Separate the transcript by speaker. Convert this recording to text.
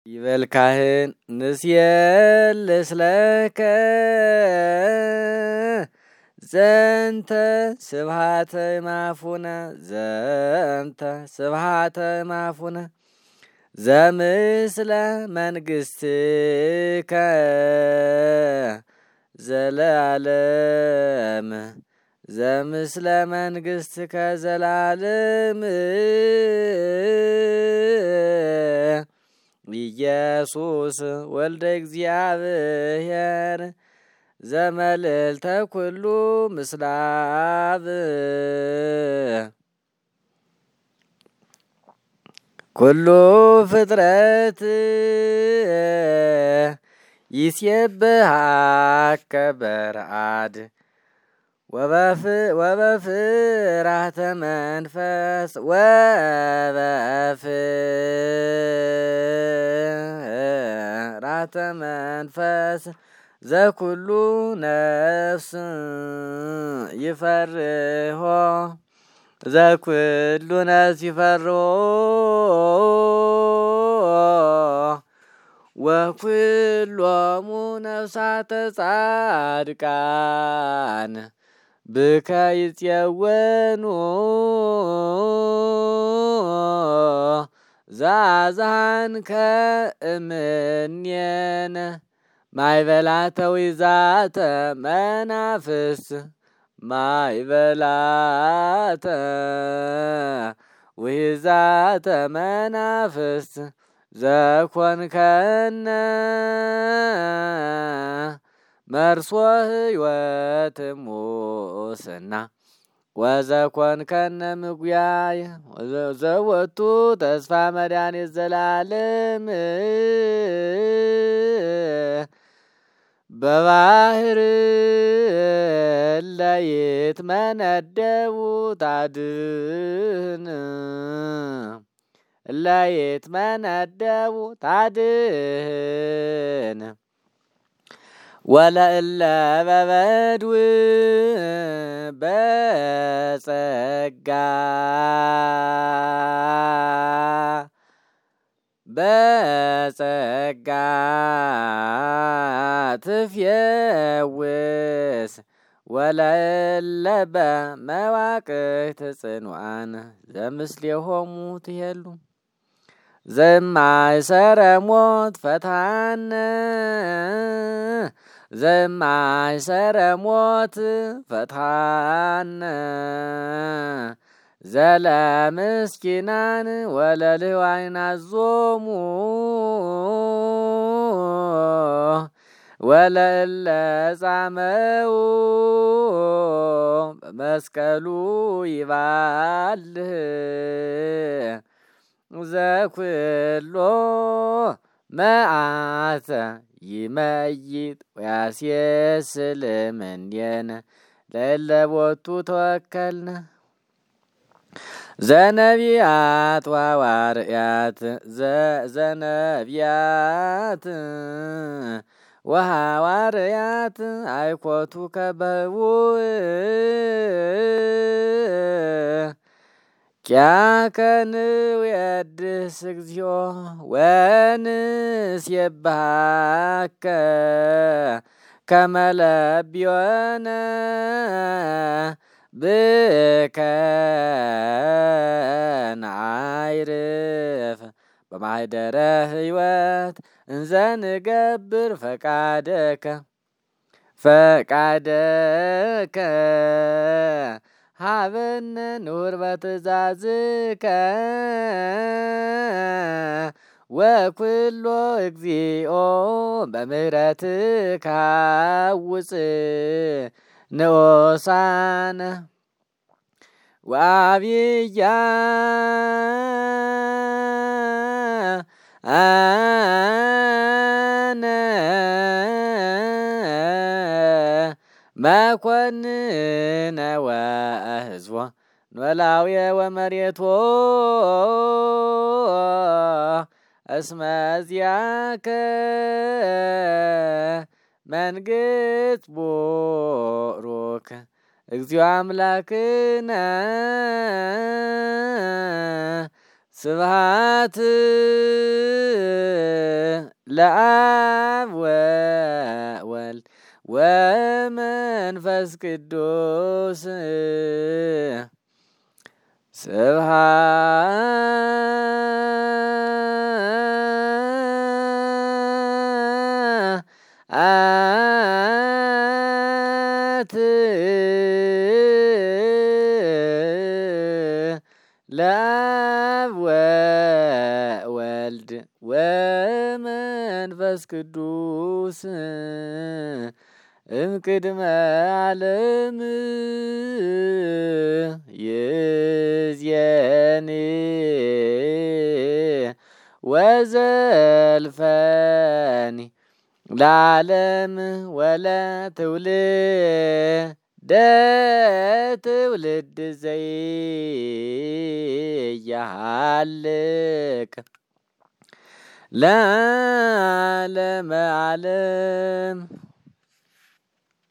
Speaker 1: ይበል ካህን ንስየልስ ለከ ዘንተ ስብሃተ ማፉነ ዘምስለ መንግሥትከ ዘለዓለም ዘምስለ መንግሥትከ ዘለዓለም ኢየሱስ ወልደ እግዚአብሔር ዘመልዕልተ ኩሉ ምስለ አብ ኩሉ ፍጥረት ይሴብሐከ በረአድ ወበፍራተ መንፈስ ዘኩሉ ነፍስ ይፈርሆ ወኩሎሙ ነፍሳተ ጻድቃን ብከ ይፄወኑ ዘአዝሃንከ እምኔነ ማይበላተ ዊዛተ መናፍስት ማይበላተ ዊዛተ መናፍስት ዘኮንከነ መርሶ ሕይወት ሙስና ወዘኮንከነ ምጉያይ ዘወቱ ተስፋ መድኃኒት ዘላለም በባህር ለይትመነደቡ ታድህን ወለእለ በበድው በጸጋ ትፍየውስ ወለእለ በመዋቅህ ጽኑዓን ዘምስሌሆሙ ትሄሉ ዘማይሰረ ሞት ፈታነ ዘለምስኪናን ወለልዋይን አዞሙ ወለእለ ጻመው በመስቀሉ ይባልህ ዘኩሎ መዓተ ይመይጥ ወያስየስል እምኔነ ለእለ ቦቱ ተወከልነ ዘነቢያት ወሐዋርያት አይኮቱከ በህቡዕ ኪያከ ንዌድስ እግዚኦ ወንሴብሐከ ከመ ለብዮነ ብከ ነዐርፍ በማኅደረ ሕይወት እንዘ ንገብር ፈቃደከ ሀበነ ኑር በትእዛዝከ ወኩሎ እግዚኦ በምህረትከ ውፅእ ንዑሳነ ወዐቢያነ መኮንነ ወሕዝቦ ኖላዊ ወመሬቶ እስመ ዚአከ መንግሥት ቡሩክ እግዚኦ አምላክነ ስብሃት ለአብ ወወልድ ወመንፈስ ቅዱስ ስብሃት ለአብ ወወልድ ወመንፈስ ቅዱስ እምቅድመ ዓለም ይእዜኒ ወዘልፈኒ ለዓለም ወለትውልደ ትውልድ ዘኢያሃልቅ ለዓለመ ዓለም